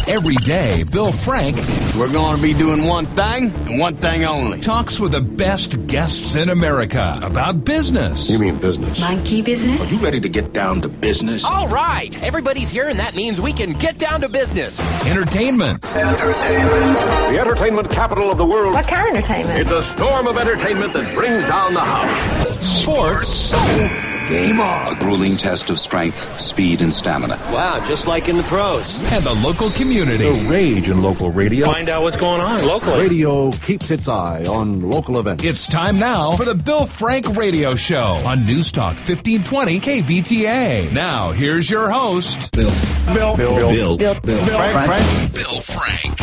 Every day, Bill Frank We're going to be doing one thing and one thing only. talks with the best guests in America about business. You mean business? Monkey business? Are you ready to get down to business? All right, everybody's here, and that means we can get down to business. Entertainment. The entertainment capital of the world. What kind of entertainment? It's a storm of entertainment that brings down the house. Sports. Game on. A grueling test of strength, speed, and stamina. Wow, just like in the pros. And the local community. The rage in local radio. Find out what's going on locally. Radio keeps its eye on local events. It's time now for the Bill Frank Radio Show on News Talk 1520 KVTA. Now, here's your host, Bill Frank.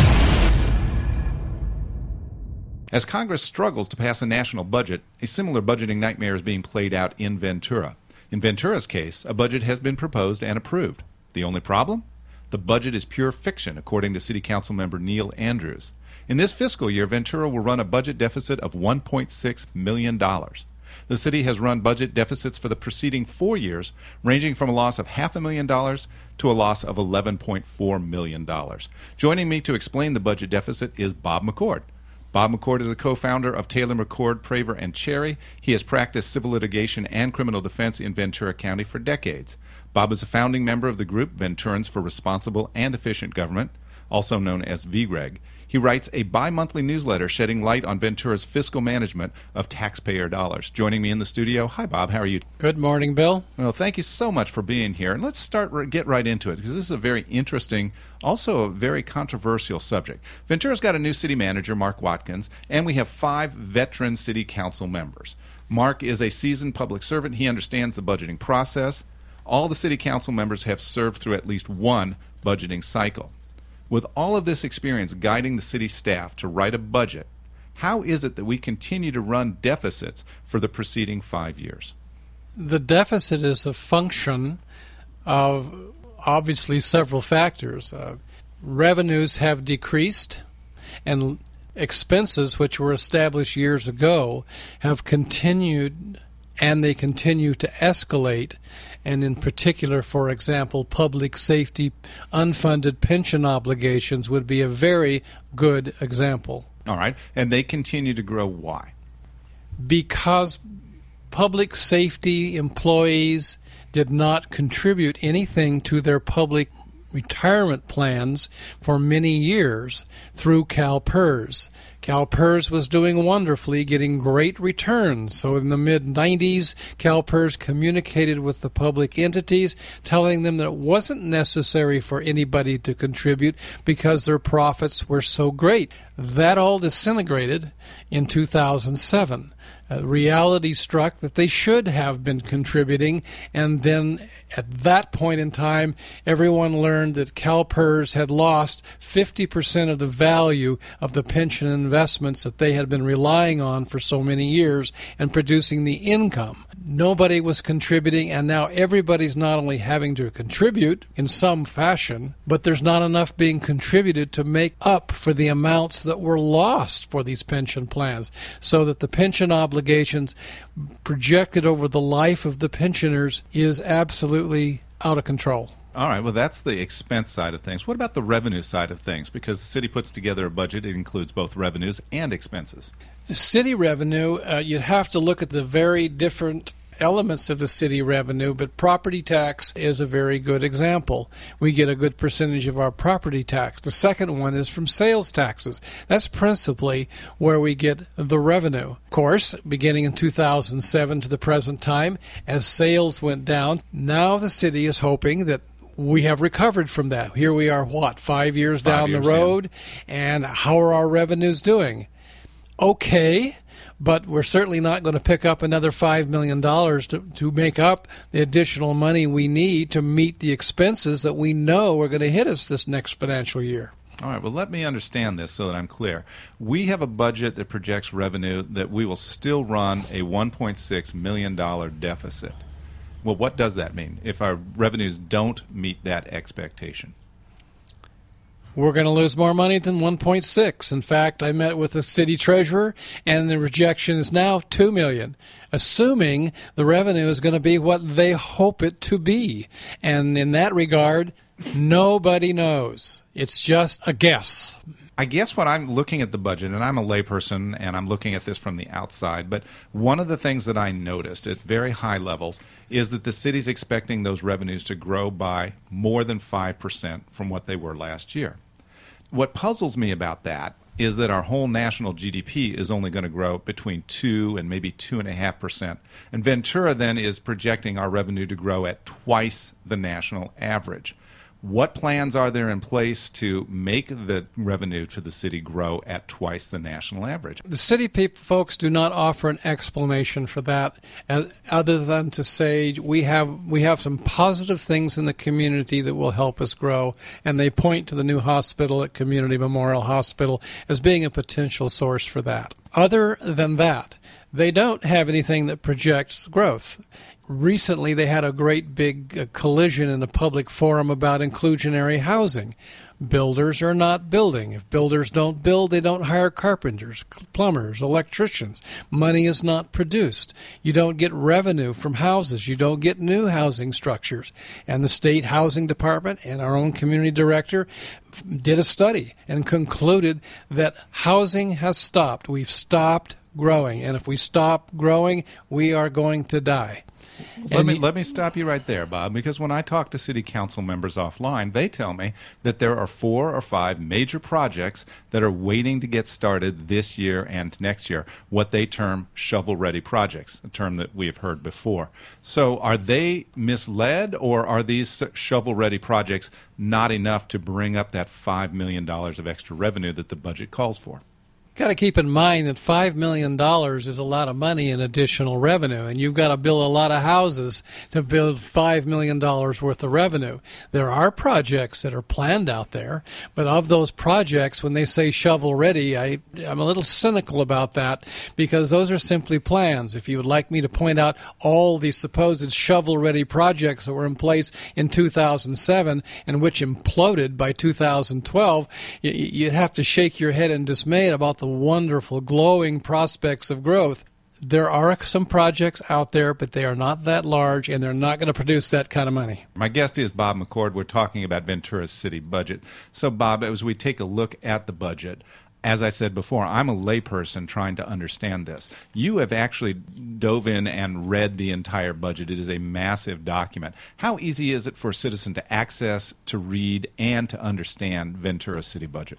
As Congress struggles to pass a national budget, a similar budgeting nightmare is being played out in Ventura. In Ventura's case, a budget has been proposed and approved. The only problem? The budget is pure fiction, according to City Council member Neil Andrews. In this fiscal year, Ventura will run a budget deficit of $1.6 million. The city has run budget deficits for the preceding 4 years, ranging from a loss of $500,000 to a loss of $11.4 million. Joining me to explain the budget deficit is Bob McCord. Bob McCord is a co-founder of Taylor McCord, Praver, and Cherry. He has practiced civil litigation and criminal defense in Ventura County for decades. Bob is a founding member of the group Venturans for Responsible and Efficient Government, also known as VREG. He writes a bi-monthly newsletter shedding light on Ventura's fiscal management of taxpayer dollars. Joining me in the studio, hi Bob, how are you? Good morning, Bill. Well, thank you so much for being here. And let's get right into it, because this is a very interesting, also a very controversial subject. Ventura's got a new city manager, Mark Watkins, and we have 5 veteran city council members. Mark is a seasoned public servant. He understands the budgeting process. All the city council members have served through at least one budgeting cycle. With all of this experience guiding the city staff to write a budget, how is it that we continue to run deficits for the preceding 5 years? The deficit is a function of obviously several factors. Revenues have decreased, and expenses, which were established years ago, have continued, and they continue to escalate. And in particular, for example, public safety unfunded pension obligations would be a very good example. All right. And they continue to grow. Why? Because public safety employees did not contribute anything to their public retirement plans for many years through CalPERS. CalPERS was doing wonderfully, getting great returns. So in the mid-90s, CalPERS communicated with the public entities, telling them that it wasn't necessary for anybody to contribute because their profits were so great. That all disintegrated in 2007. Reality struck that they should have been contributing, and then at that point in time, everyone learned that CalPERS had lost 50% of the value of the pension investments that they had been relying on for so many years and producing the income. Nobody was contributing, and now everybody's not only having to contribute in some fashion, but there's not enough being contributed to make up for the amounts that were lost for these pension plans, so that the pension obligations projected over the life of the pensioners is absolutely out of control. All right, well, that's the expense side of things. What about the revenue side of things? Because the city puts together a budget, it includes both revenues and expenses. City revenue, you'd have to look at the very different elements of the city revenue, but property tax is a very good example. We get a good percentage of our property tax. The second one is from sales taxes. That's principally where we get the revenue. Of course, beginning in 2007 to the present time, as sales went down, now the city is hoping that we have recovered from that. Here we are, 5 years down the road, and how are our revenues doing? Okay, but we're certainly not going to pick up another $5 million to make up the additional money we need to meet the expenses that we know are going to hit us this next financial year. All right, well, let me understand this so that I'm clear. We have a budget that projects revenue that we will still run a $1.6 million deficit. Well, what does that mean if our revenues don't meet that expectation? We're going to lose more money than 1.6. In fact, I met with the city treasurer, and the rejection is now $2 million, assuming the revenue is going to be what they hope it to be. And in that regard, Nobody knows. It's just a guess. I guess when I'm looking at the budget, and I'm a layperson and I'm looking at this from the outside, but one of the things that I noticed at very high levels is that the city's expecting those revenues to grow by more than 5% from what they were last year. What puzzles me about that is that our whole national GDP is only going to grow between 2 and maybe 2.5%. And Ventura then is projecting our revenue to grow at twice the national average. What plans are there in place to make the revenue to the city grow at twice the national average? The city folks do not offer an explanation for that, other than to say we have some positive things in the community that will help us grow, and they point to the new hospital at Community Memorial Hospital as being a potential source for that. Other than that, they don't have anything that projects growth. Recently, they had a great big collision in a public forum about inclusionary housing. Builders are not building. If builders don't build, they don't hire carpenters, plumbers, electricians. Money is not produced. You don't get revenue from houses. You don't get new housing structures. And the state housing department and our own community director did a study and concluded that housing has stopped. We've stopped growing. And if we stop growing, we are going to die. Let me stop you right there, Bob, because when I talk to city council members offline, they tell me that there are 4 or 5 major projects that are waiting to get started this year and next year, what they term shovel-ready projects, a term that we have heard before. So are they misled, or are these shovel-ready projects not enough to bring up that $5 million of extra revenue that the budget calls for? Got to keep in mind that $5 million is a lot of money in additional revenue, and you've got to build a lot of houses to build $5 million worth of revenue. There are projects that are planned out there, but of those projects, when they say shovel-ready, I'm a little cynical about that, because those are simply plans. If you would like me to point out all the supposed shovel-ready projects that were in place in 2007 and which imploded by 2012, you'd have to shake your head in dismay about the wonderful, glowing prospects of growth. There are some projects out there, but they are not that large, and they're not going to produce that kind of money. My guest is Bob McCord. We're talking about Ventura's city budget. So, Bob, as we take a look at the budget, as I said before, I'm a layperson trying to understand this. You have actually dove in and read the entire budget. It is a massive document. How easy is it for a citizen to access, to read, and to understand Ventura's city budget?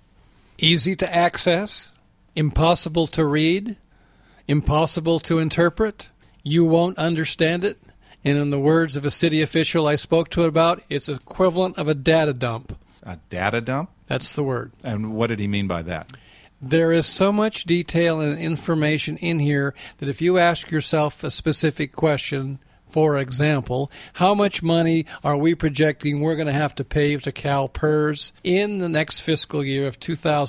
Easy to access, impossible to read, impossible to interpret. You won't understand it. And in the words of a city official I spoke to about, it's equivalent of a data dump. A data dump? That's the word. And what did he mean by that? There is so much detail and information in here that if you ask yourself a specific question, for example, how much money are we projecting we're going to have to pay to CalPERS in the next fiscal year of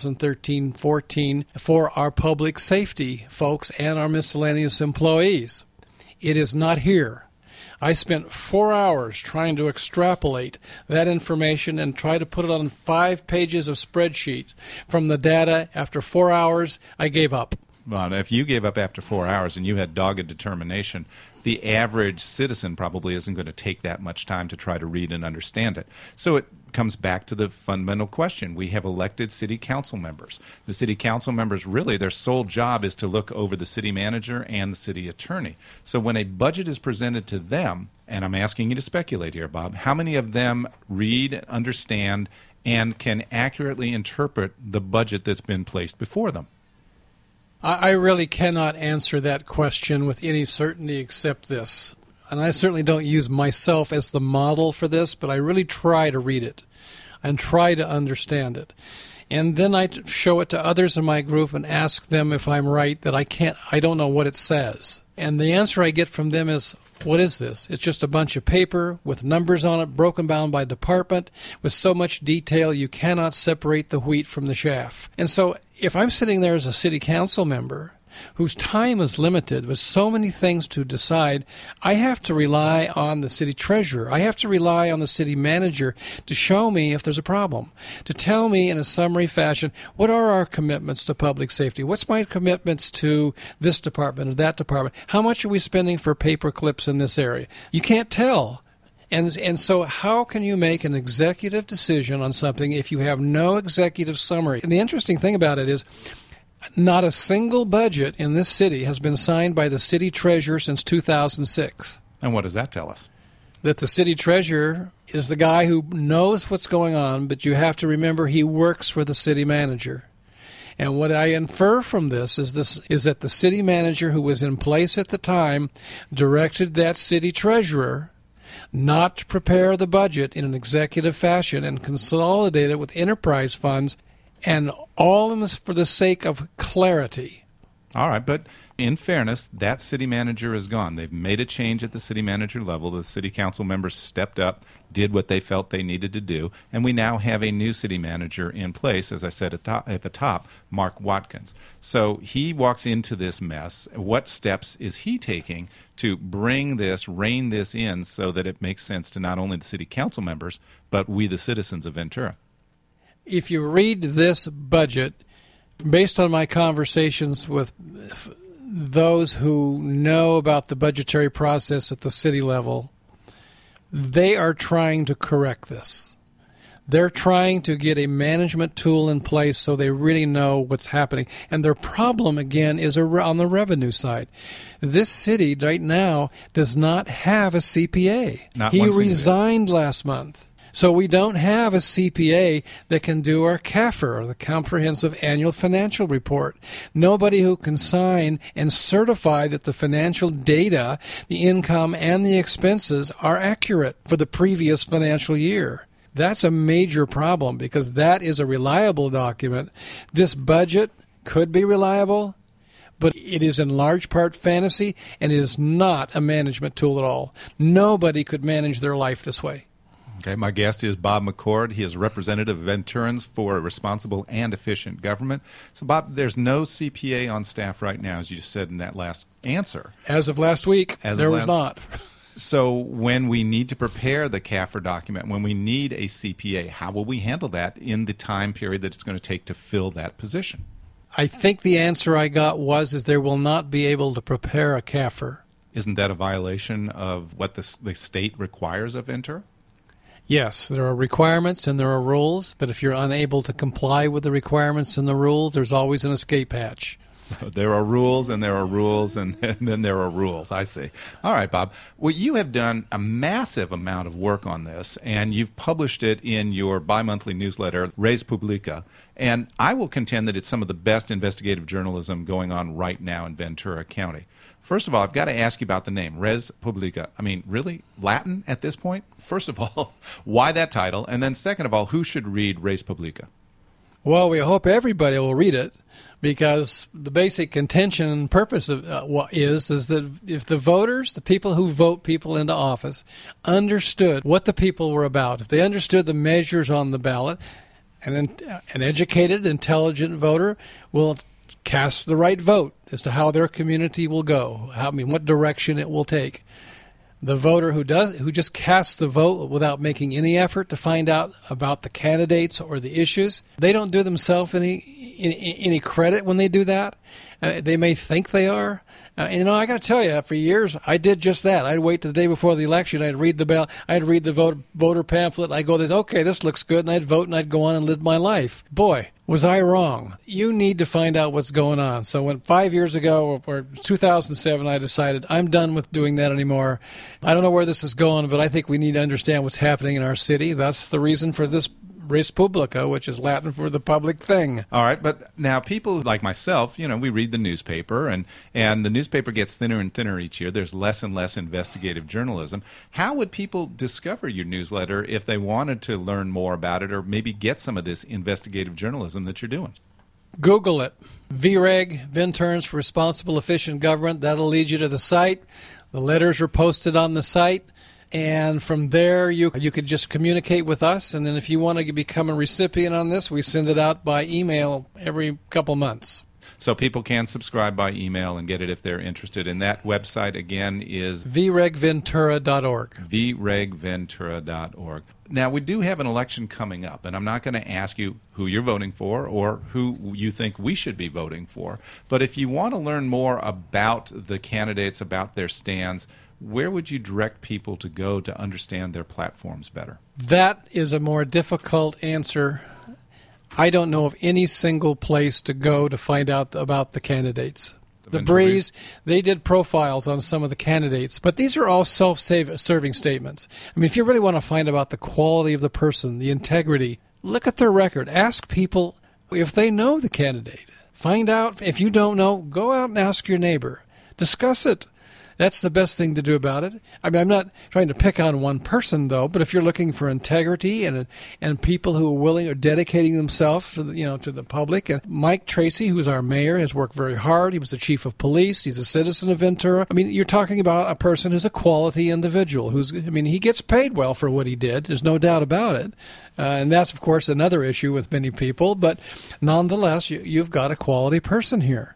2013-14 for our public safety folks and our miscellaneous employees? It is not here. I spent 4 hours trying to extrapolate that information and try to put it on 5 pages of spreadsheets from the data. After 4 hours, I gave up. Well, if you gave up after 4 hours and you had dogged determination, the average citizen probably isn't going to take that much time to try to read and understand it. So it comes back to the fundamental question. We have elected city council members. The city council members, really, their sole job is to look over the city manager and the city attorney. So when a budget is presented to them, and I'm asking you to speculate here, Bob, how many of them read, understand, and can accurately interpret the budget that's been placed before them? I really cannot answer that question with any certainty except this. And I certainly don't use myself as the model for this, but I really try to read it and try to understand it. And then I show it to others in my group and ask them if I'm right, that I don't know what it says. And the answer I get from them is, what is this? It's just a bunch of paper with numbers on it, broken down by department, with so much detail you cannot separate the wheat from the chaff. And so if I'm sitting there as a city council member whose time is limited with so many things to decide, I have to rely on the city treasurer. I have to rely on the city manager to show me if there's a problem, to tell me in a summary fashion, what are our commitments to public safety? What's my commitments to this department or that department? How much are we spending for paper clips in this area? You can't tell. And so how can you make an executive decision on something if you have no executive summary? And the interesting thing about it is not a single budget in this city has been signed by the city treasurer since 2006. And what does that tell us? That the city treasurer is the guy who knows what's going on, but you have to remember he works for the city manager. And what I infer from this is that the city manager who was in place at the time directed that city treasurer not to prepare the budget in an executive fashion and consolidate it with enterprise funds, and all in this for the sake of clarity. All right, but in fairness, that city manager is gone. They've made a change at the city manager level. The city council members stepped up, did what they felt they needed to do, and we now have a new city manager in place, as I said at the top, Mark Watkins. So he walks into this mess. What steps is he taking to rein this in so that it makes sense to not only the city council members, but we the citizens of Ventura? If you read this budget, based on my conversations with those who know about the budgetary process at the city level, they are trying to correct this. They're trying to get a management tool in place so they really know what's happening. And their problem, again, is on the revenue side. This city right now does not have a CPA. He resigned last month. So we don't have a CPA that can do our CAFR, the Comprehensive Annual Financial Report. Nobody who can sign and certify that the financial data, the income and the expenses are accurate for the previous financial year. That's a major problem because that is a reliable document. This budget could be reliable, but it is in large part fantasy, and it is not a management tool at all. Nobody could manage their life this way. Okay, my guest is Bob McCord. He is representative of Venturans for a responsible and efficient government. So, Bob, there's no CPA on staff right now, as you just said in that last answer. As of last week, there was not. So when we need to prepare the CAFR document, when we need a CPA, how will we handle that in the time period that it's going to take to fill that position? I think the answer I got was there will not be able to prepare a CAFR. Isn't that a violation of what the state requires of Ventura? Yes, there are requirements and there are rules, but if you're unable to comply with the requirements and the rules, there's always an escape hatch. There are rules and there are rules and then there are rules. I see. All right, Bob. Well, you have done a massive amount of work on this, and you've published it in your bi-monthly newsletter, Res Publica, and I will contend that it's some of the best investigative journalism going on right now in Ventura County. First of all, I've got to ask you about the name, Res Publica. I mean, really? Latin at this point? First of all, why that title? And then second of all, who should read Res Publica? Well, we hope everybody will read it, because the basic contention and purpose of is that if the voters, the people who vote people into office, understood what the people were about, if they understood the measures on the ballot, and an educated, intelligent voter will cast the right vote as to how their community will go, what direction it will take. The voter who just casts the vote without making any effort to find out about the candidates or the issues, they don't do themselves any credit when they do that. They may think they are. I got to tell you, for years I did just that. I'd wait the day before the election. I'd read the ballot. I'd read the voter pamphlet. I'd go, okay, this looks good, and I'd vote, and I'd go on and live my life. Boy, was I wrong. You need to find out what's going on. So when 5 years ago, or 2007, I decided I'm done with doing that anymore. I don't know where this is going, but I think we need to understand what's happening in our city. That's the reason for this Res Publica, which is Latin for the public thing. All right, but now people like myself, we read the newspaper, and the newspaper gets thinner and thinner each year. There's less and less investigative journalism. How would people discover your newsletter if they wanted to learn more about it or maybe get some of this investigative journalism that you're doing? Google it. VREG, Venturans for Responsible Efficient Government. That'll lead you to the site. The letters are posted on the site. And from there, you could just communicate with us. And then if you want to become a recipient on this, we send it out by email every couple months. So people can subscribe by email and get it if they're interested. And that website, again, is VREGventura.org. VREGventura.org. Now, we do have an election coming up, and I'm not going to ask you who you're voting for or who you think we should be voting for. But if you want to learn more about the candidates, about their stands, where would you direct people to go to understand their platforms better? That is a more difficult answer. I don't know of any single place to go to find out about the candidates. The Breeze, they did profiles on some of the candidates, but these are all self-serving statements. I mean, if you really want to find about the quality of the person, the integrity, look at their record. Ask people if they know the candidate. Find out. If you don't know, go out and ask your neighbor. Discuss it. That's the best thing to do about it. I mean, I'm not trying to pick on one person, though, but if you're looking for integrity and people who are willing or dedicating themselves to the public, and Mike Tracy, who's our mayor, has worked very hard. He was the chief of police. He's a citizen of Ventura. I mean, you're talking about a person who's a quality individual. He gets paid well for what he did. There's no doubt about it. And that's, of course, another issue with many people. But nonetheless, you've got a quality person here.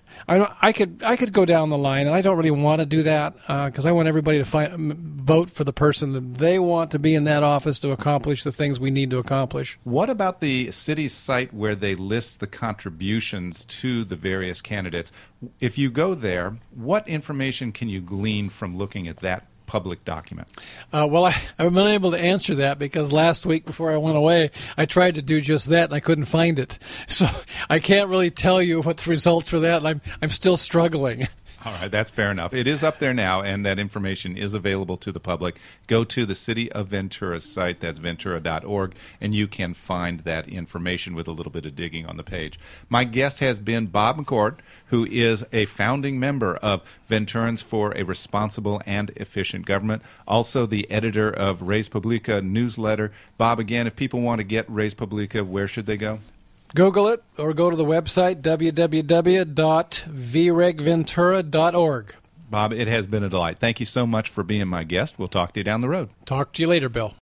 I could go down the line, and I don't really want to do that because I want everybody to vote for the person that they want to be in that office to accomplish the things we need to accomplish. What about the city's site where they list the contributions to the various candidates? If you go there, what information can you glean from looking at that public document? Well, I've been able to answer that because last week before I went away, I tried to do just that and I couldn't find it. So I can't really tell you what the results for that, and I'm still struggling. All right, that's fair enough. It is up there now, and that information is available to the public. Go to the City of Ventura site, that's ventura.org, and you can find that information with a little bit of digging on the page. My guest has been Bob McCord, who is a founding member of Venturans for a Responsible and Efficient Government, also the editor of Res Publica newsletter. Bob, again, if people want to get Res Publica, where should they go? Google it or go to the website, www.vregventura.org. Bob, it has been a delight. Thank you so much for being my guest. We'll talk to you down the road. Talk to you later, Bill.